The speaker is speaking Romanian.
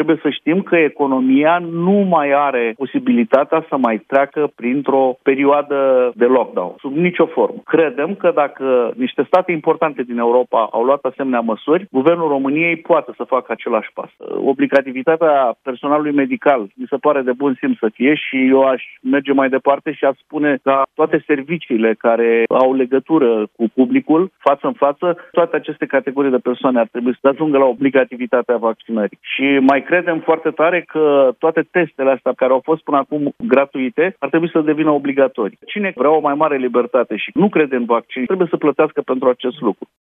trebuie să știm că economia nu mai are posibilitatea să mai treacă printr-o perioadă de lockdown, sub nicio formă. Credem că dacă niște state importante din Europa au luat asemenea măsuri, Guvernul României poate să facă același pas. Obligativitatea personalului medical mi se pare de bun simț să fie și eu aș merge mai departe și aș spune că toate serviciile care au legătură cu publicul, față în față, toate aceste categorii de persoane ar trebui să ajungă la obligativitatea vaccinării. Și mai credem foarte tare că toate testele astea care au fost până acum gratuite ar trebui să devină obligatorii. Cine vrea o mai mare libertate și nu crede în vaccin, trebuie să plătească pentru acest lucru.